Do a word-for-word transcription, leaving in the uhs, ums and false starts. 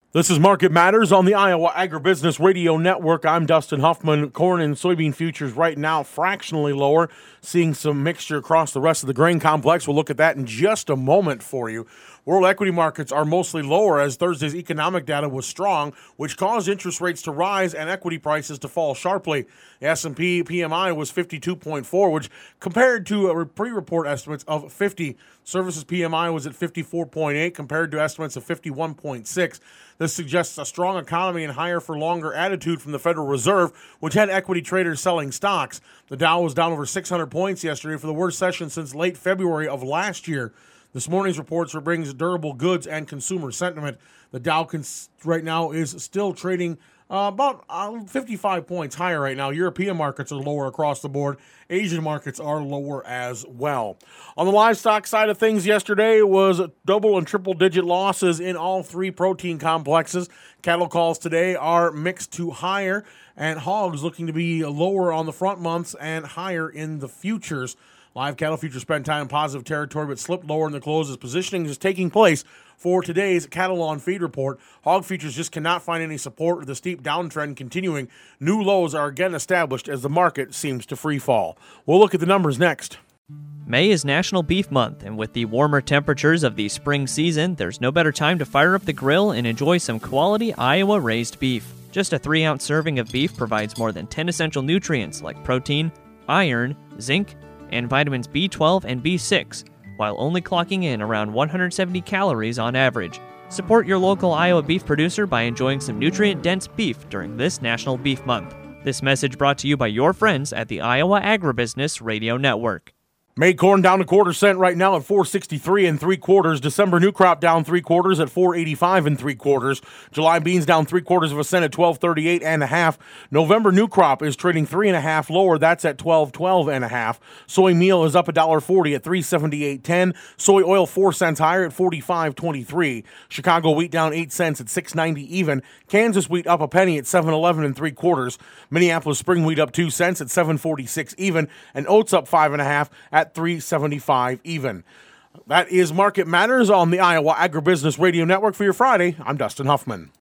This is Market Matters on the Iowa Agribusiness Radio Network. I'm Dustin Huffman. Corn and soybean futures right now fractionally lower, seeing some mixture across the rest of the grain complex. We'll look at that in just a moment for you. World equity markets are mostly lower as Thursday's economic data was strong, which caused interest rates to rise and equity prices to fall sharply. The S and P P M I was fifty-two point four, which compared to a pre-report estimates of fifty. Services P M I was at fifty-four point eight compared to estimates of fifty-one point six. This suggests a strong economy and higher for longer attitude from the Federal Reserve, which had equity traders selling stocks. The Dow was down over six hundred points yesterday for the worst session since late February of last year. This morning's reports brings durable goods and consumer sentiment. The Dow cons- right now is still trading uh, about uh, fifty-five points higher right now. European markets are lower across the board. Asian markets are lower as well. On the livestock side of things yesterday was double and triple digit losses in all three protein complexes. Cattle calls today are mixed to higher, and hogs looking to be lower on the front months and higher in the futures. Live cattle futures spent time in positive territory but slipped lower in the close as positioning is taking place for today's cattle on feed report. Hog futures just cannot find any support with the steep downtrend continuing. New lows are again established as the market seems to free fall. We'll look at the numbers next. May is National Beef Month, and with the warmer temperatures of the spring season, there's no better time to fire up the grill and enjoy some quality Iowa-raised beef. Just a three ounce serving of beef provides more than ten essential nutrients like protein, iron, zinc, and vitamins B twelve and B six, while only clocking in around one hundred seventy calories on average. Support your local Iowa beef producer by enjoying some nutrient-dense beef during this National Beef Month. This message brought to you by your friends at the Iowa Agribusiness Radio Network. May corn down a quarter cent right now at four sixty-three and three quarters. December new crop down three quarters at four eighty-five and three quarters. July beans down three quarters of a cent at twelve thirty-eight and a half. November new crop is trading three and a half lower. That's at twelve twelve and a half. Soy meal is up a dollar forty at three seventy-eight ten. Soy oil four cents higher at forty-five twenty-three. Chicago wheat down eight cents at six ninety even. Kansas wheat up a penny at seven eleven and three quarters. Minneapolis spring wheat up two cents at seven forty-six even, and oats up five and a half at three seventy-five even. That is Market Matters on the Iowa Agribusiness Radio Network for your Friday. I'm Dustin Huffman.